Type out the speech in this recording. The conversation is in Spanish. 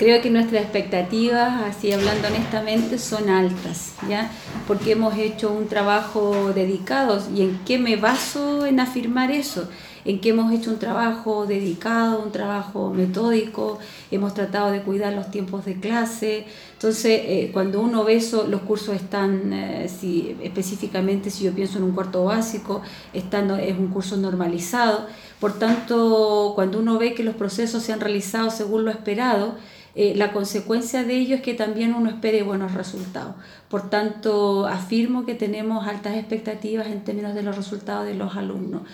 Creo que nuestras expectativas, así hablando honestamente, son altas, ¿ya? Porque hemos hecho un trabajo dedicado. ¿Y en qué me baso en afirmar eso? En que hemos hecho un trabajo dedicado, un trabajo metódico, hemos tratado de cuidar los tiempos de clase. Entonces, cuando uno ve eso, los cursos están, específicamente si yo pienso en un cuarto básico, es un curso normalizado. Por tanto, cuando uno ve que los procesos se han realizado según lo esperado, la consecuencia de ello es que también uno espere buenos resultados. Por tanto, afirmo que tenemos altas expectativas en términos de los resultados de los alumnos.